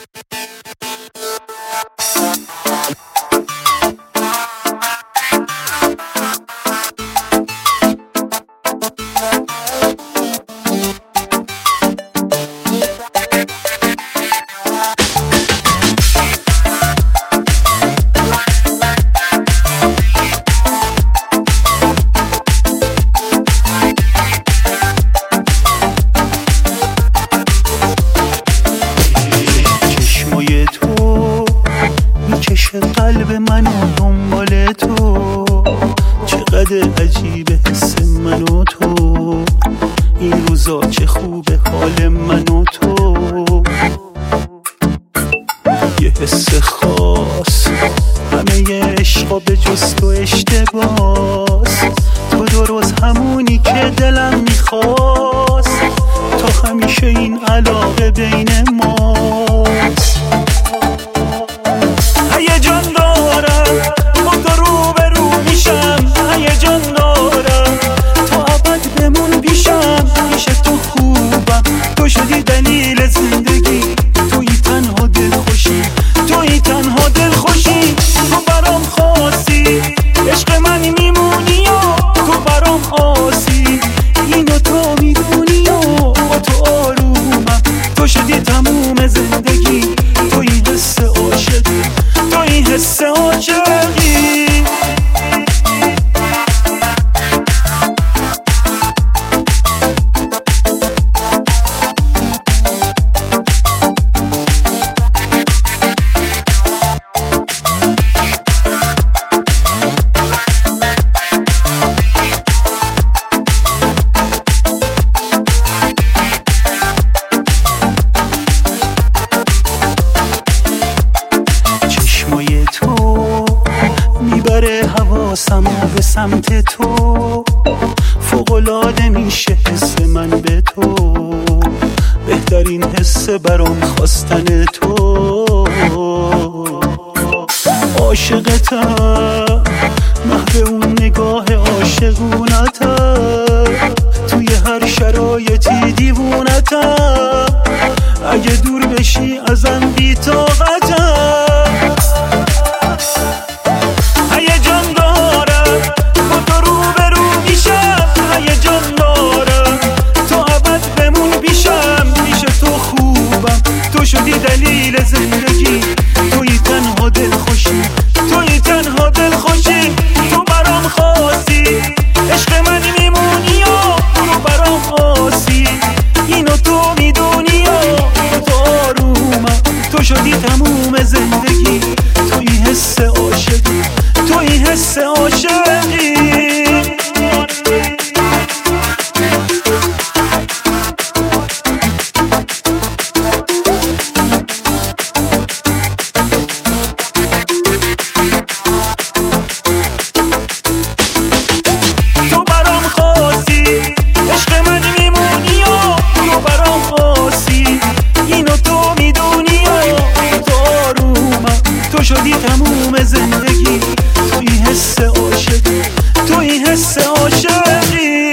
قلب من و دنبال تو، چقدر عجیبه حس من و تو، این روزا چه خوبه حال من و تو. یه حس خاص همه عشقا به جز تو اشتباس، تو درست همونی که دلم میخواست، تا همیشه این علاقه بین ماست. هیجان دارم با تو روبرو میشم، هیجان دارم تا ابد بمون پیشم، پیش تو خوبم، تو شدی دلیل زندگی، توی تنها دلخوشی، توی تنها دلخوشی. تو برام خاصی، عشق من میمونی و تو برام آسی، اینو تو میدونی و با تو آرومم، تو شدی تموم زندگی، توی حس عاشقی، توی حس عاشقی. میبره حواسم به سمت تو، فوق‌العاده میشه حس من به تو، بهترین حس برام خواستن تو. عاشقتم، محو اون نگاه عاشقونتم، توی هر شرایطی دیوونتم، اگه دور بشی ازم بی طاقتم. هیجان دارم با تو روبرو میشم، هیجان دارم تا ابد بمون پیشم، پیش تو خوبم، تو شدی دلیل زندگی، توی تنها دلخوشی، توی تنها دلخوشی. تو برام خاصی، عشق من میمونی و تو برام آسی، اینو تو میدونی و تو آرومم، تو شدی تموم زندگی، توی حس عاشقی، توی حس عاشقی. تو برام خاصی، عشق من میمونی و تو برام آسی، اینو تو میدونی و تو آرومم، تو شدی تموم زندگی، توی حس عاشقی، توی حس عاشقی.